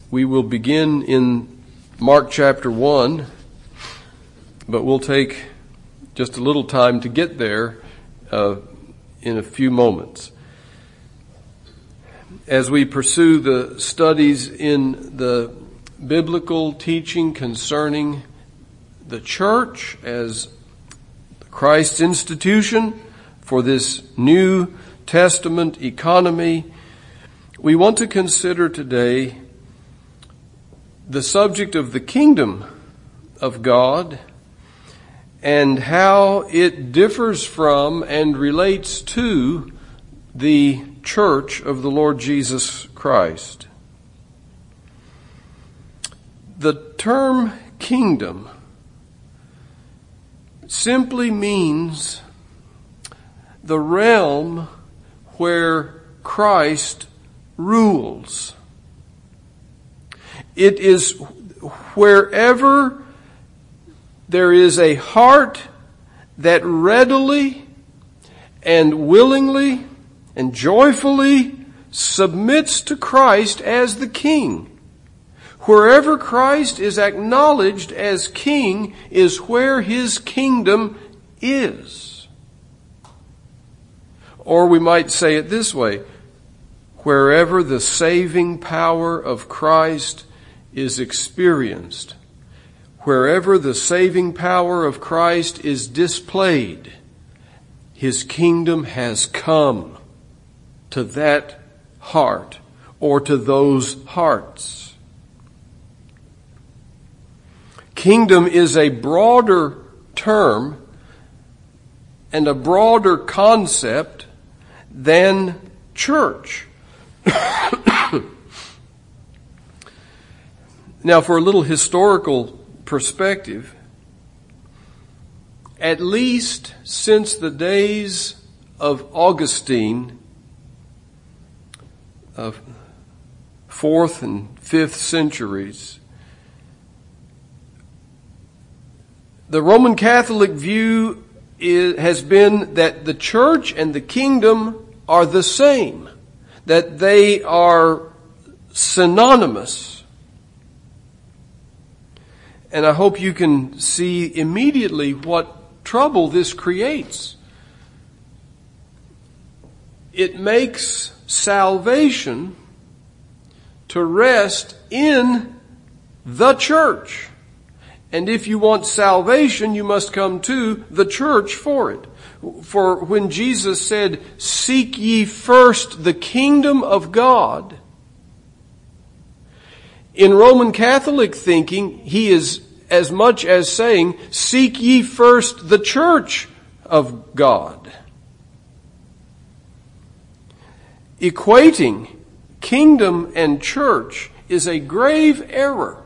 We will begin in Mark chapter 1, but we'll take just a little time to get there in a few moments. As we pursue the studies in the biblical teaching concerning the church as Christ's institution for this New Testament economy, we want to consider today the subject of the kingdom of God and how it differs from and relates to the church of the Lord Jesus Christ. The term kingdom simply means the realm where Christ rules. It is wherever there is a heart that readily and willingly and joyfully submits to Christ as the King. Wherever Christ is acknowledged as King is where His kingdom is. Or we might say it this way: wherever the saving power of Christ is experienced, wherever the saving power of Christ is displayed, His kingdom has come to that heart or to those hearts. Kingdom is a broader term and a broader concept than church. Now, for a little historical perspective, at least since the days of Augustine, of 4th and 5th centuries, the Roman Catholic view has been that the church and the kingdom are the same, that they are synonymous. And I hope you can see immediately what trouble this creates. It makes salvation to rest in the church. And if you want salvation, you must come to the church for it. For when Jesus said, "Seek ye first the kingdom of God," in Roman Catholic thinking, he is as much as saying, "Seek ye first the church of God." Equating kingdom and church is a grave error.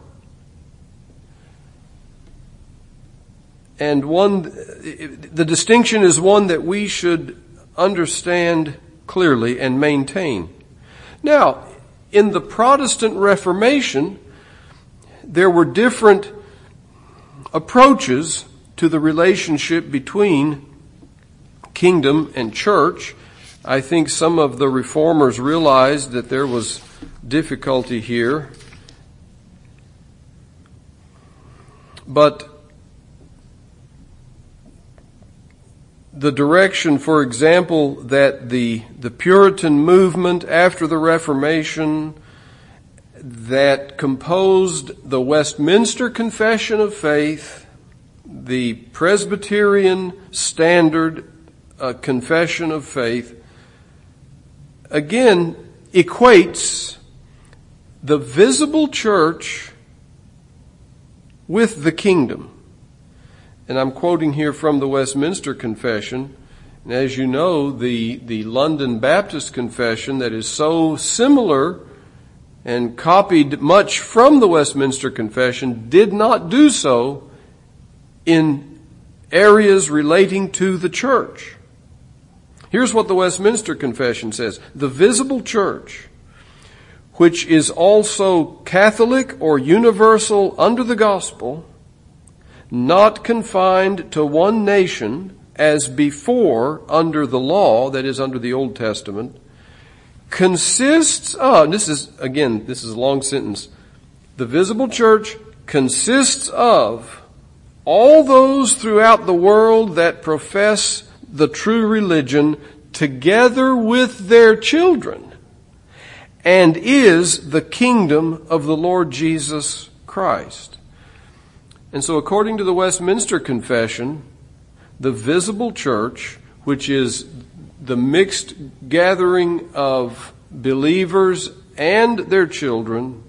And the distinction is one that we should understand clearly and maintain. Now, in the Protestant Reformation, there were different approaches to the relationship between kingdom and church. I think some of the reformers realized that there was difficulty here. But the direction, for example, that the Puritan movement after the Reformation that composed the Westminster Confession of Faith, the Presbyterian Standard Confession of Faith, again equates the visible church with the kingdom. And I'm quoting here from the Westminster Confession. And as you know, the London Baptist Confession, that is so similar and copied much from the Westminster Confession, did not do so in areas relating to the church. Here's what the Westminster Confession says: "The visible church, which is also Catholic or universal under the gospel, not confined to one nation as before under the law," that is under the Old Testament, "consists of," this is a long sentence, The visible church consists of all those throughout the world that profess the true religion together with their children, and is the kingdom of the Lord Jesus Christ. And so according to the Westminster Confession, the visible church, which is the mixed gathering of believers and their children,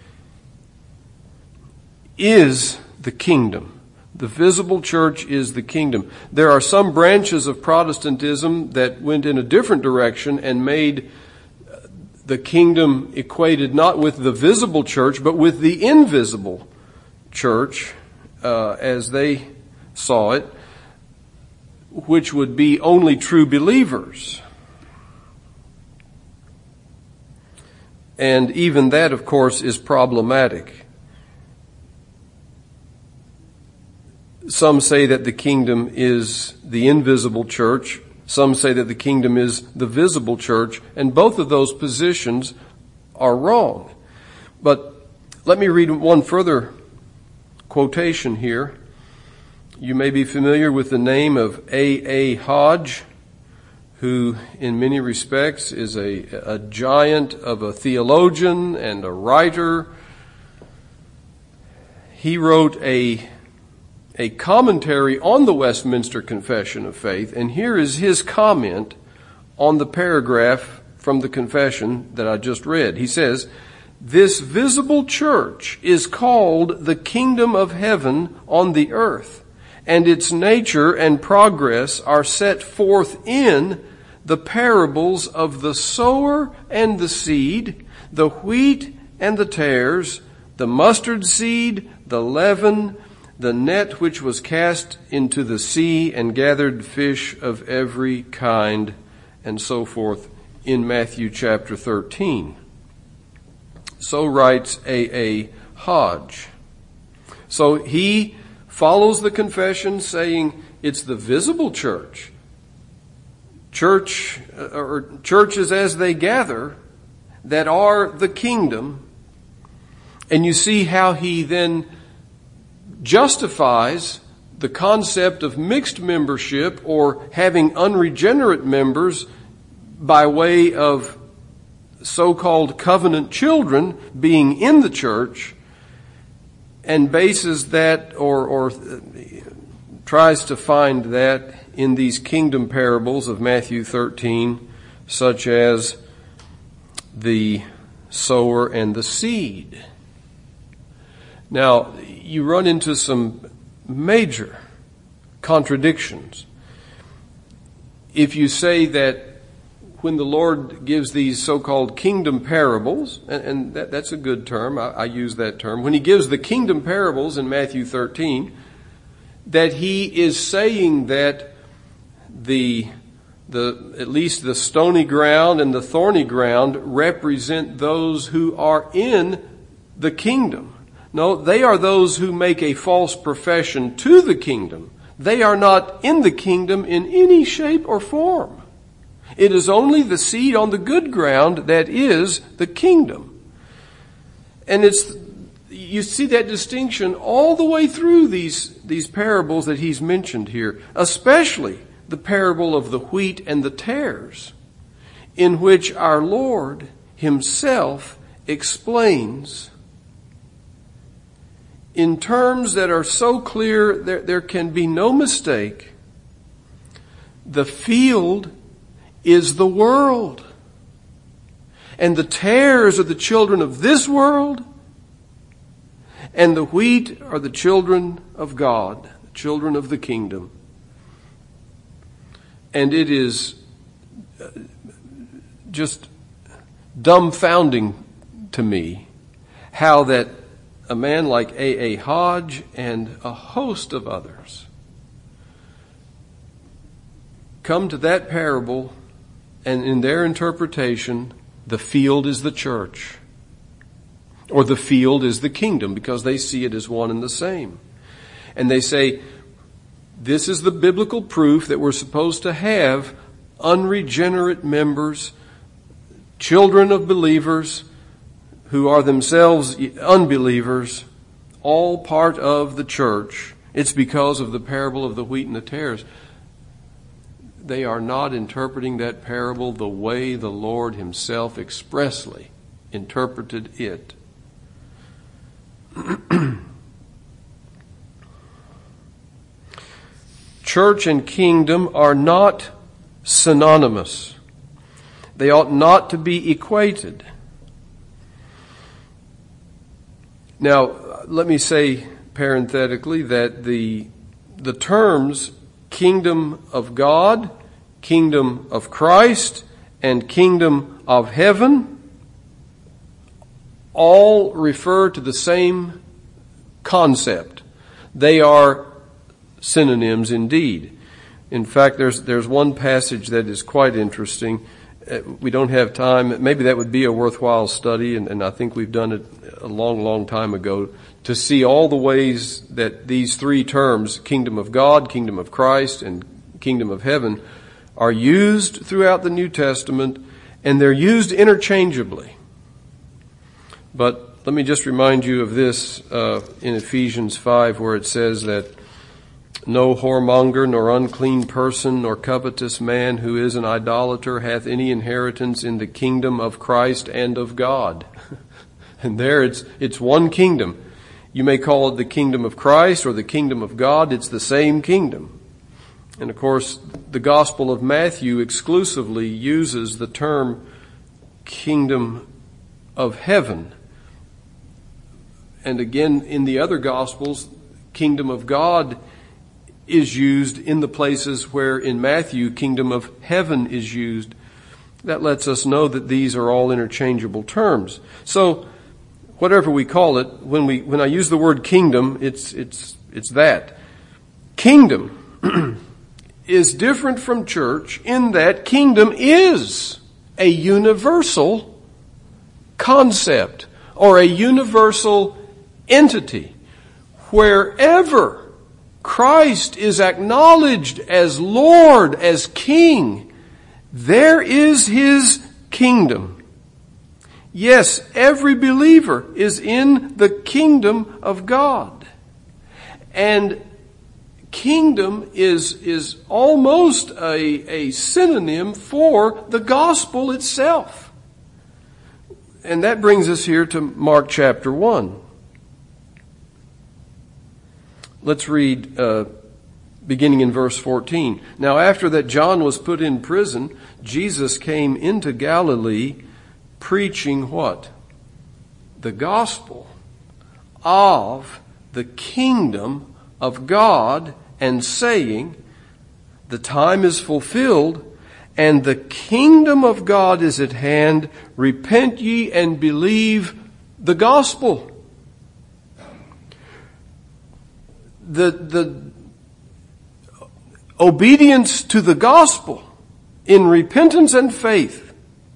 is the kingdom. The visible church is the kingdom. There are some branches of Protestantism that went in a different direction and made the kingdom equated not with the visible church, but with the invisible church, as they saw it, which would be only true believers. And even that, of course, is problematic. Some say that the kingdom is the invisible church. Some say that the kingdom is the visible church. And both of those positions are wrong. But let me read one further quotation here. You may be familiar with the name of A. Hodge, who in many respects is a giant of a theologian and a writer. He wrote a commentary on the Westminster Confession of Faith, and here is his comment on the paragraph from the confession that I just read. He says, "This visible church is called the kingdom of heaven on the earth, and its nature and progress are set forth in the parables of the sower and the seed, the wheat and the tares, the mustard seed, the leaven, the net which was cast into the sea and gathered fish of every kind," and so forth in Matthew chapter 13. So writes A. Hodge. So he follows the confession saying it's the visible church. Churches as they gather that are the kingdom. And you see how he then justifies the concept of mixed membership or having unregenerate members by way of so-called covenant children being in the church, and bases that or tries to find that in these kingdom parables of Matthew 13, such as the sower and the seed. Now, you run into some major contradictions if you say that when the Lord gives these so-called kingdom parables, and that's a good term, I use that term, when he gives the kingdom parables in Matthew 13, that he is saying that at least the stony ground and the thorny ground represent those who are in the kingdom. No, they are those who make a false profession to the kingdom. They are not in the kingdom in any shape or form. It is only the seed on the good ground that is the kingdom. And you see that distinction all the way through these parables that he's mentioned here, especially the parable of the wheat and the tares, in which our Lord himself explains in terms that are so clear there can be no mistake. The field is the world, and the tares are the children of this world, and the wheat are the children of God, the children of the kingdom. And it is just dumbfounding to me how that a man like A. Hodge and a host of others come to that parable, and in their interpretation, the field is the church, or the field is the kingdom, because they see it as one and the same. And they say, this is the biblical proof that we're supposed to have unregenerate members, children of believers, who are themselves unbelievers, all part of the church, it's because of the parable of the wheat and the tares. They are not interpreting that parable the way the Lord himself expressly interpreted it. Church and kingdom are not synonymous. They ought not to be equated. Now, let me say parenthetically that the terms kingdom of God, kingdom of Christ, and kingdom of heaven all refer to the same concept. They are synonyms indeed. In fact, there's one passage that is quite interesting. We don't have time. Maybe that would be a worthwhile study, and I think we've done it a long, long time ago, to see all the ways that these three terms, kingdom of God, kingdom of Christ, and kingdom of heaven, are used throughout the New Testament, and they're used interchangeably. But let me just remind you of this in Ephesians 5, where it says that no whoremonger, nor unclean person, nor covetous man who is an idolater hath any inheritance in the kingdom of Christ and of God. And there it's one kingdom. You may call it the kingdom of Christ or the kingdom of God. It's the same kingdom. And of course, the Gospel of Matthew exclusively uses the term kingdom of heaven. And again, in the other Gospels, kingdom of God is used in the places where in Matthew, kingdom of heaven is used. That lets us know that these are all interchangeable terms. So, whatever we call it, when I use the word kingdom, it's that. Kingdom is different from church in that kingdom is a universal concept or a universal entity. Wherever Christ is acknowledged as Lord, as King, there is his kingdom. Yes, every believer is in the kingdom of God. And kingdom is almost a synonym for the gospel itself. And that brings us here to Mark chapter 1. Let's read beginning in verse 14. Now after that John was put in prison, Jesus came into Galilee preaching what? The gospel of the kingdom of God, and saying, the time is fulfilled and the kingdom of God is at hand. Repent ye and believe the gospel. The obedience to the gospel in repentance and faith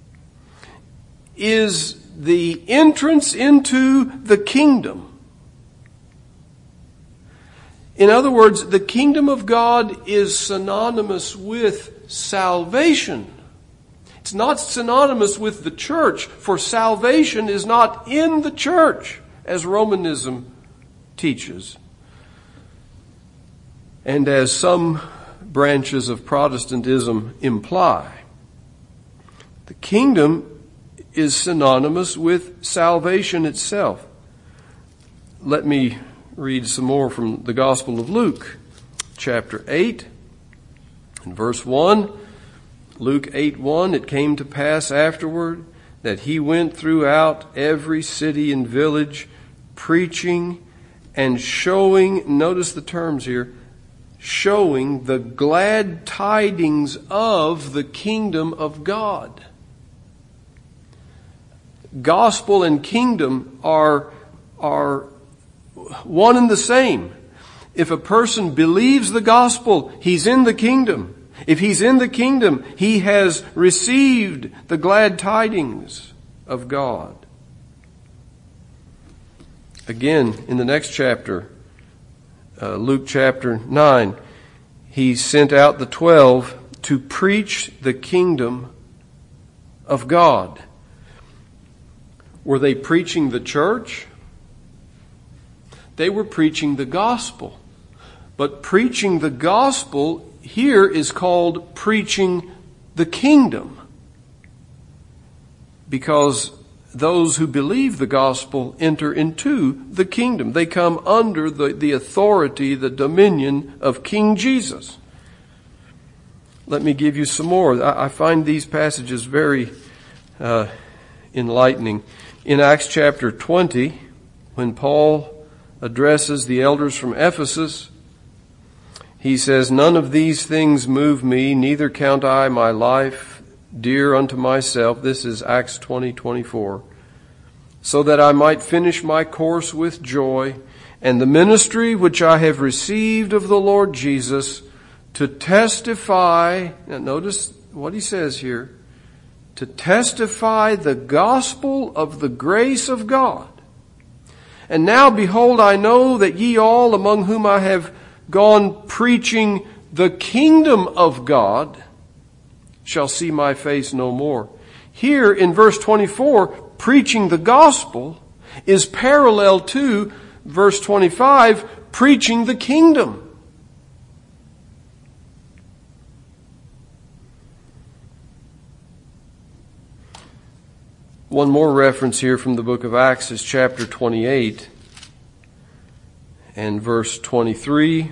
is the entrance into the kingdom. In other words, the kingdom of God is synonymous with salvation. It's not synonymous with the church, for salvation is not in the church, as Romanism teaches. And as some branches of Protestantism imply, the kingdom is synonymous with salvation itself. Let me read some more from the Gospel of Luke, chapter 8, and verse 1. Luke 8:1, it came to pass afterward that he went throughout every city and village, preaching and showing, notice the terms here, showing the glad tidings of the kingdom of God. Gospel and kingdom are one and the same. If a person believes the gospel, he's in the kingdom. If he's in the kingdom, he has received the glad tidings of God. Again, in the next chapter, Luke chapter 9, he sent out the 12 to preach the kingdom of God. Were they preaching the church? They were preaching the gospel. But preaching the gospel here is called preaching the kingdom. Because those who believe the gospel enter into the kingdom. They come under the authority, the dominion of King Jesus. Let me give you some more. I find these passages very enlightening. In Acts chapter 20, when Paul addresses the elders from Ephesus, he says, "None of these things move me, neither count I my life dear unto myself." This is Acts 20:24. "So that I might finish my course with joy, and the ministry which I have received of the Lord Jesus, to testify," now notice what he says here, "to testify the gospel of the grace of God. And now behold, I know that ye all among whom I have gone preaching the kingdom of God shall see my face no more." Here in verse 24, preaching the gospel is parallel to verse 25, preaching the kingdom. One more reference here from the book of Acts is chapter 28 and verse 23.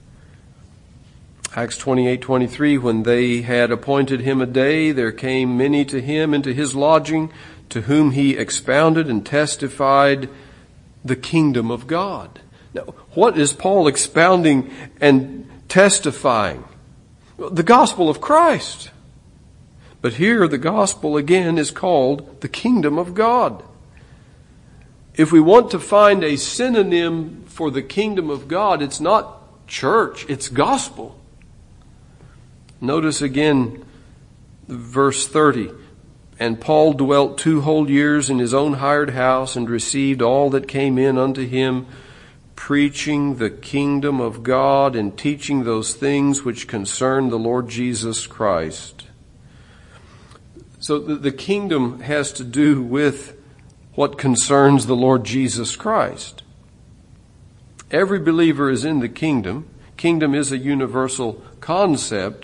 Acts 28:23, "When they had appointed him a day, there came many to him into his lodging, to whom he expounded and testified the kingdom of God." Now, what is Paul expounding and testifying? The gospel of Christ. But here the gospel again is called the kingdom of God. If we want to find a synonym for the kingdom of God, it's not church, it's gospel. Notice again verse 30. "And Paul dwelt 2 whole years in his own hired house, and received all that came in unto him, preaching the kingdom of God, and teaching those things which concern the Lord Jesus Christ." So the kingdom has to do with what concerns the Lord Jesus Christ. Every believer is in the kingdom. Kingdom is a universal concept.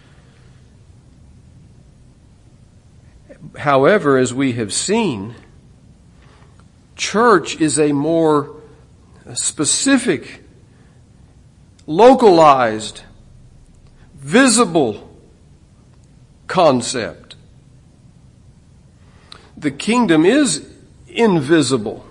However, as we have seen, church is a more specific, localized, visible concept. The kingdom is invisible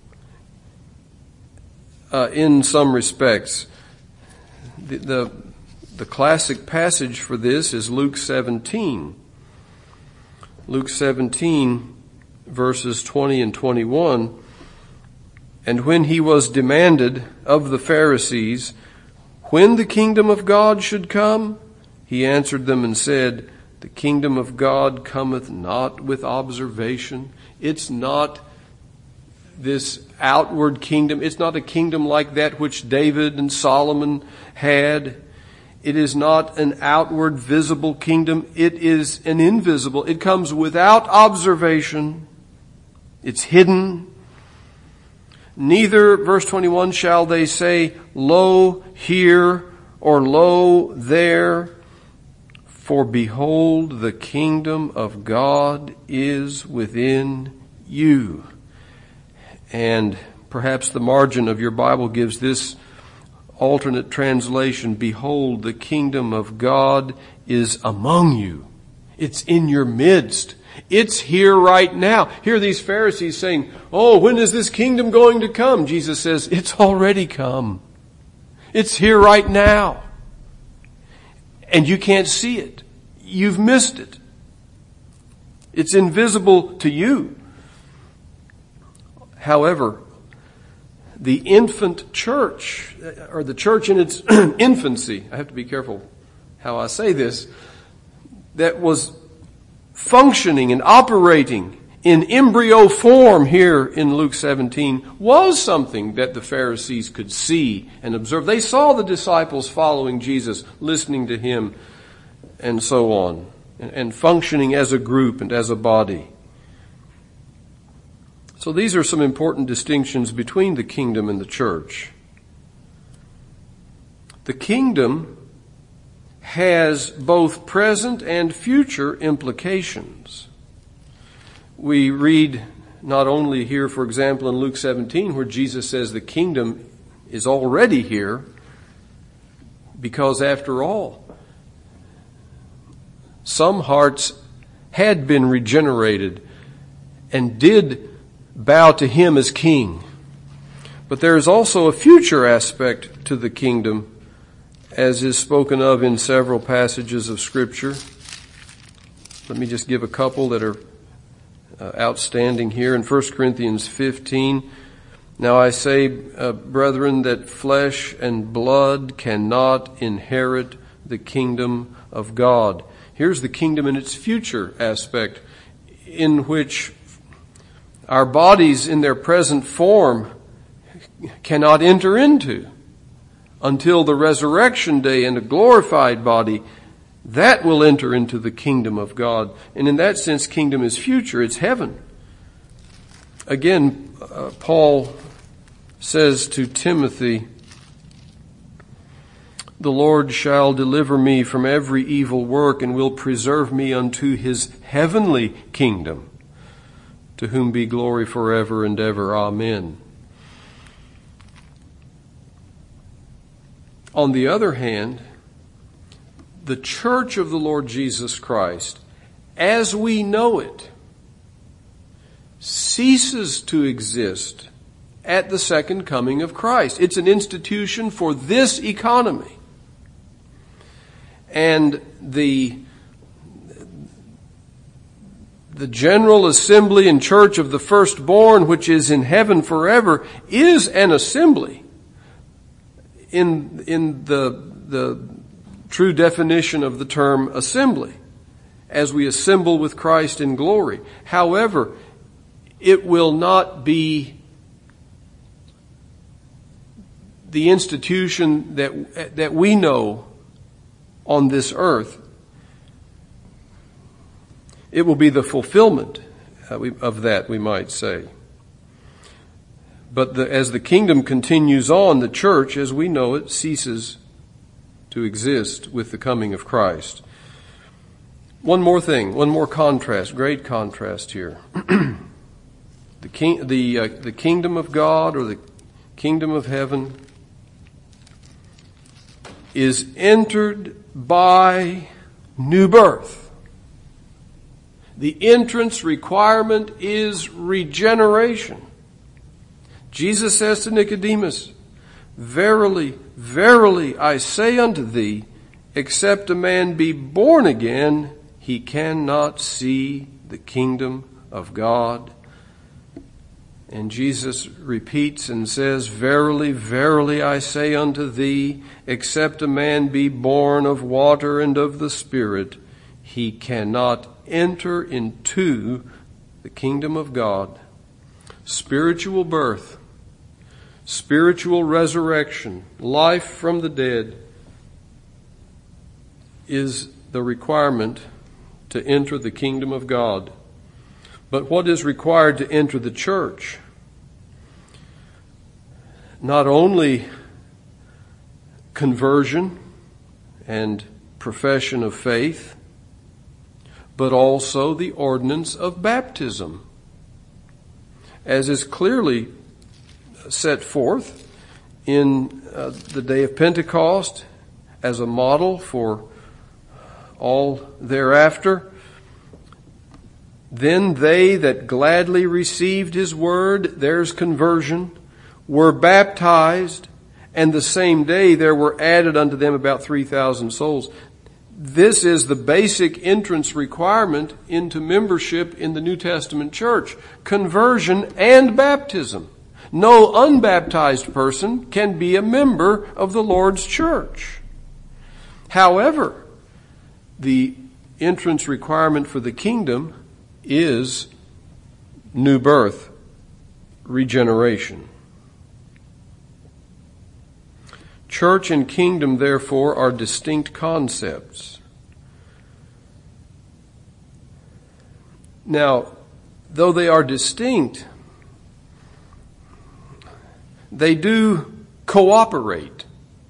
in some respects. The classic passage for this is Luke 17. Luke 17, verses 20 and 21. "And when he was demanded of the Pharisees when the kingdom of God should come, he answered them and said, The kingdom of God cometh not with observation." It's not this outward kingdom. It's not a kingdom like that which David and Solomon had. It is not an outward visible kingdom. It is an invisible. It comes without observation. It's hidden. "Neither," verse 21, "shall they say, Lo here, or Lo there. For behold, the kingdom of God is within you." And perhaps the margin of your Bible gives this alternate translation: "Behold, the kingdom of God is among you." It's in your midst. It's here right now. Here are these Pharisees saying, "Oh, when is this kingdom going to come?" Jesus says, it's already come. It's here right now. And you can't see it. You've missed it. It's invisible to you. However, the infant church, or the church in its infancy, I have to be careful how I say this, that was functioning and operating in embryo form here in Luke 17, was something that the Pharisees could see and observe. They saw the disciples following Jesus, listening to him, and so on, and functioning as a group and as a body. So these are some important distinctions between the kingdom and the church. The kingdom has both present and future implications. We read not only here, for example, in Luke 17, where Jesus says the kingdom is already here, because after all, some hearts had been regenerated and did bow to him as king. But there is also a future aspect to the kingdom, as is spoken of in several passages of Scripture. Let me just give a couple that are outstanding here. In 1 Corinthians 15, now I say, brethren, that flesh and blood cannot inherit the kingdom of God. Here's the kingdom in its future aspect, in which our bodies in their present form cannot enter into until the resurrection day in a glorified body. That will enter into the kingdom of God. And in that sense, kingdom is future. It's heaven. Again, Paul says to Timothy, the Lord shall deliver me from every evil work and will preserve me unto his heavenly kingdom, to whom be glory forever and ever. Amen. On the other hand, the church of the Lord Jesus Christ, as we know it, ceases to exist at the second coming of Christ. It's an institution for this economy. And the general assembly and church of the firstborn, which is in heaven forever, is an assembly in the true definition of the term assembly, as we assemble with Christ in glory. However, it will not be the institution that we know on this earth. It will be the fulfillment of that, we might say. But as the kingdom continues on, the church, as we know it, ceases to exist with the coming of Christ. One more thing, one more contrast, great contrast here. The kingdom of God, or the kingdom of heaven, is entered by new birth. The entrance requirement is regeneration. Jesus says to Nicodemus, verily, verily, I say unto thee, except a man be born again, he cannot see the kingdom of God. And Jesus repeats and says, verily, verily, I say unto thee, except a man be born of water and of the Spirit, he cannot enter into the kingdom of God. Spiritual birth, spiritual resurrection, life from the dead is the requirement to enter the kingdom of God. But what is required to enter the church? Not only conversion and profession of faith, but also the ordinance of baptism, as is clearly set forth in the day of Pentecost as a model for all thereafter. Then they that gladly received his word, there's conversion, were baptized, and the same day there were added unto them about 3,000 souls. This is the basic entrance requirement into membership in the New Testament church. Conversion and baptism. No unbaptized person can be a member of the Lord's church. However, the entrance requirement for the kingdom is new birth, regeneration. Church and kingdom, therefore, are distinct concepts. Now, though they are distinct, they do cooperate.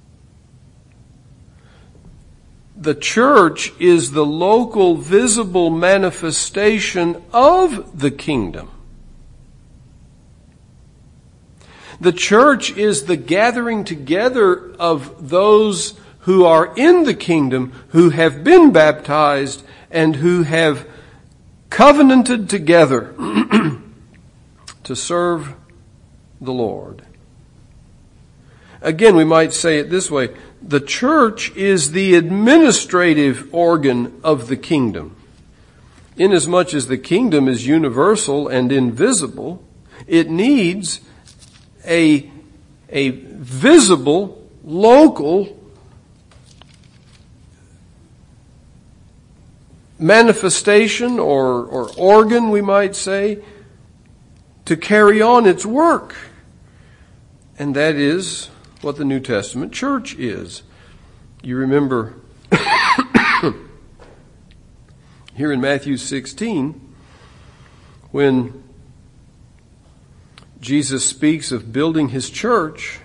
The church is the local, visible manifestation of the kingdom. The church is the gathering together of those who are in the kingdom, who have been baptized, and who have covenanted together to serve the Lord. Again, we might say it this way. The church is the administrative organ of the kingdom. Inasmuch as the kingdom is universal and invisible, it needs a visible, local manifestation or organ, we might say, to carry on its work. And that is what the New Testament church is. You remember here in Matthew 16, when Jesus speaks of building his church,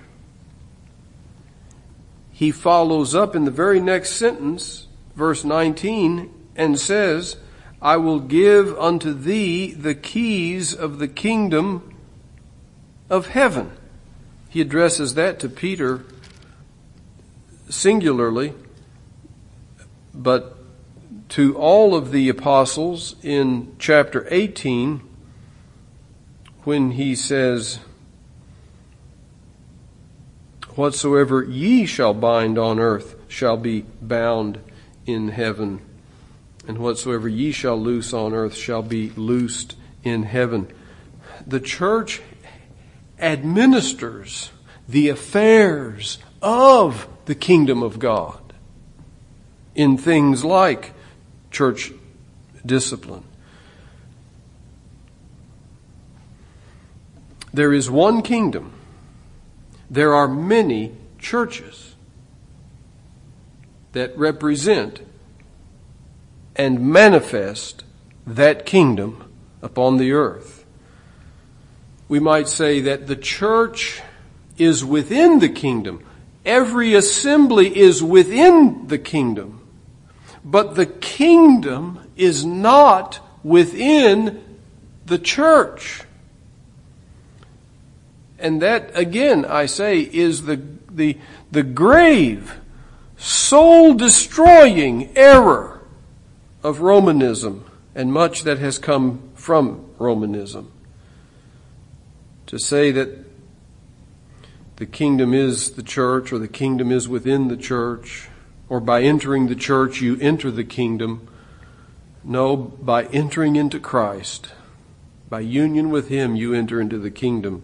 he follows up in the very next sentence, verse 19, and says, I will give unto thee the keys of the kingdom of heaven. He addresses that to Peter singularly, but to all of the apostles in chapter 18, when he says, whatsoever ye shall bind on earth shall be bound in heaven, and whatsoever ye shall loose on earth shall be loosed in heaven. The church administers the affairs of the kingdom of God in things like church discipline. There is one kingdom. There are many churches that represent and manifest that kingdom upon the earth. We might say that the church is within the kingdom. Every assembly is within the kingdom. But the kingdom is not within the church. And that, again, I say, is the grave, soul-destroying error of Romanism and much that has come from Romanism. To say that the kingdom is the church, or the kingdom is within the church, or by entering the church you enter the kingdom. No, by entering into Christ, by union with Him, you enter into the kingdom.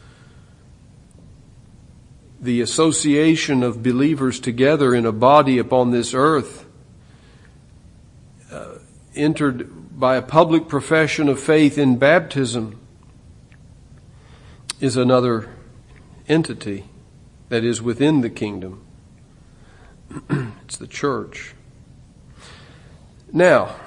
The association of believers together in a body upon this earth, entered by a public profession of faith in baptism, is another entity that is within the kingdom. It's the church. Now,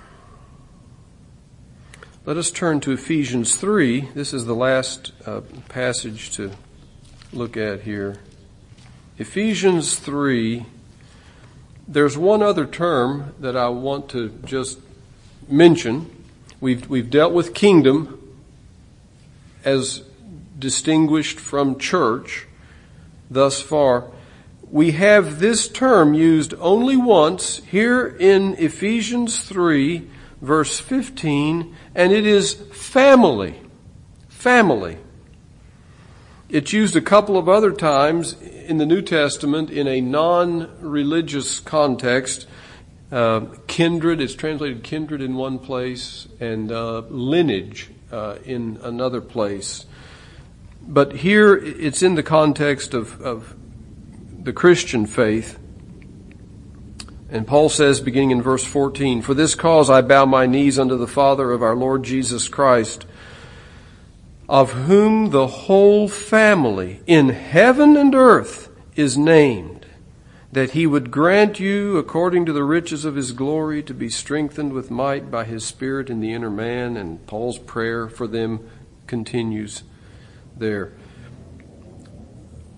let us turn to Ephesians 3. This is the last passage to look at here. Ephesians 3. There's one other term that I want to just mention. We've dealt with kingdom as distinguished from church thus far. We have this term used only once here in Ephesians 3, verse 15, and it is family. Family. It's used a couple of other times in the New Testament in a non-religious context. Kindred, it's translated kindred in one place, and lineage in another place. But here it's in the context of the Christian faith. And Paul says, beginning in verse 14, For this cause I bow my knees unto the Father of our Lord Jesus Christ, of whom the whole family in heaven and earth is named, that He would grant you, according to the riches of His glory, to be strengthened with might by His Spirit in the inner man. And Paul's prayer for them continues there.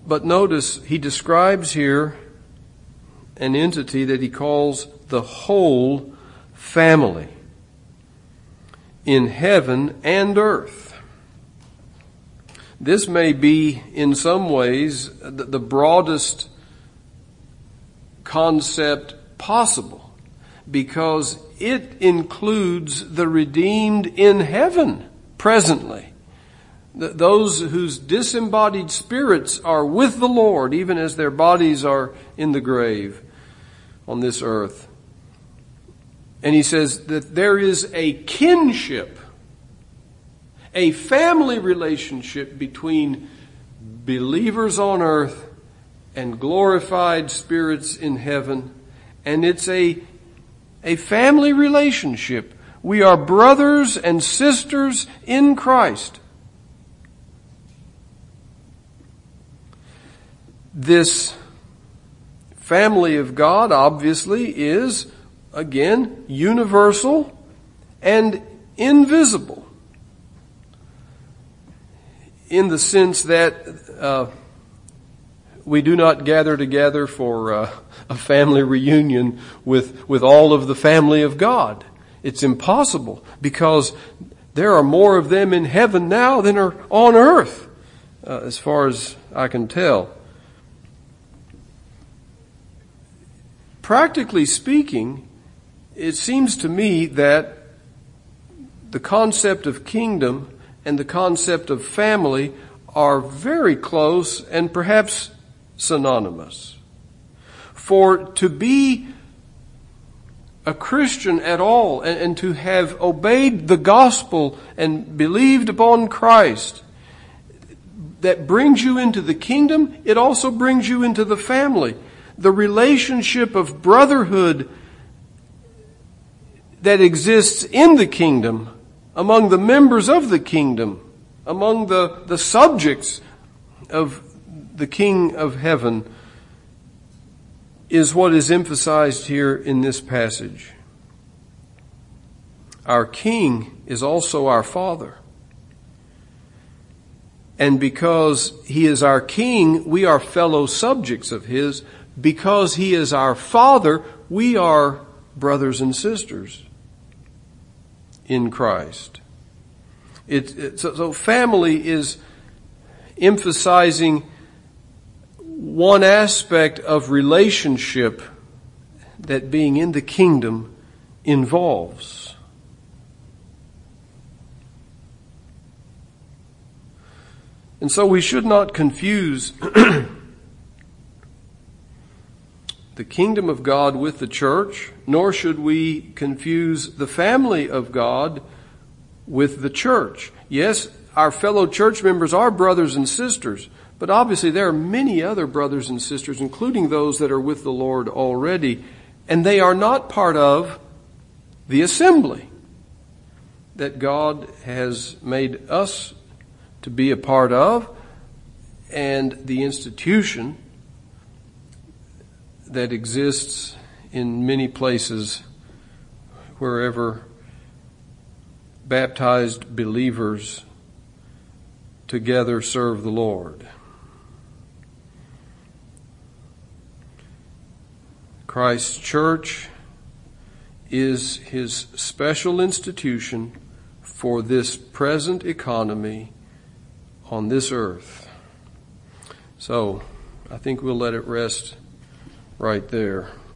But notice he describes here an entity that he calls the whole family in heaven and earth. This may be in some ways the broadest concept possible, because it includes the redeemed in heaven presently. Those whose disembodied spirits are with the Lord, even as their bodies are in the grave on this earth. And he says that there is a kinship, a family relationship between believers on earth and glorified spirits in heaven. And it's a family relationship. We are brothers and sisters in Christ. This family of God obviously is, again, universal and invisible, in the sense that we do not gather together for a family reunion with all of the family of God. It's impossible, because there are more of them in heaven now than are on earth, as far as I can tell. Practically speaking, it seems to me that the concept of kingdom and the concept of family are very close and perhaps synonymous. For to be a Christian at all and to have obeyed the gospel and believed upon Christ, that brings you into the kingdom, it also brings you into the family. The relationship of brotherhood that exists in the kingdom, among the members of the kingdom, among the subjects of the King of heaven, is what is emphasized here in this passage. Our King is also our Father. And because He is our King, we are fellow subjects of His. Because He is our Father, we are brothers and sisters in Christ. So family is emphasizing one aspect of relationship that being in the kingdom involves. And so we should not confuse the kingdom of God with the church, nor should we confuse the family of God with the church. Yes, our fellow church members are brothers and sisters, but obviously there are many other brothers and sisters, including those that are with the Lord already, and they are not part of the assembly that God has made us to be a part of, and the institution that exists in many places wherever baptized believers together serve the Lord. Christ's church is His special institution for this present economy on this earth. So, I think we'll let it rest right there.